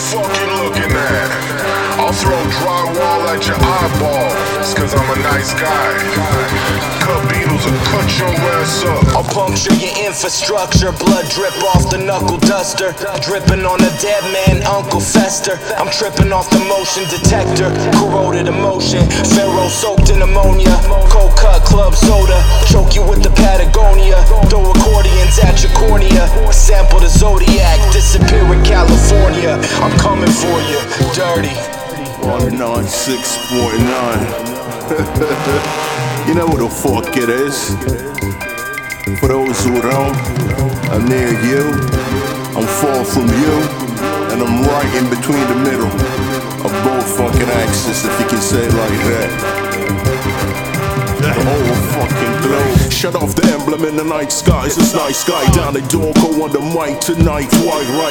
fuck you looking at? I'll throw drywall at your eyeball. It's cause I'm a nice guy. Cut beetles and cut your ass up. I'll puncture your infrastructure. Blood drip off the knuckle duster. Dripping on a dead man, Uncle Fester. I'm tripping off the motion detector. Corroded emotion. Pharaoh soaked in ammonia. Cold cut club soda. Choke you with the Patagonia. Throw accordions at your cornea. Sample the Zodiac. Disappear in California. I'm coming for you. Dirty. 196.9. You know what the fuck it is. For those who don't, I'm near you, I'm far from you, and I'm right in between the middle of both fucking axes, if you can say it like that. The whole fucking globe. Shut off the emblem in the night skies. It's nice guy down at Dorco on the mic tonight. White right.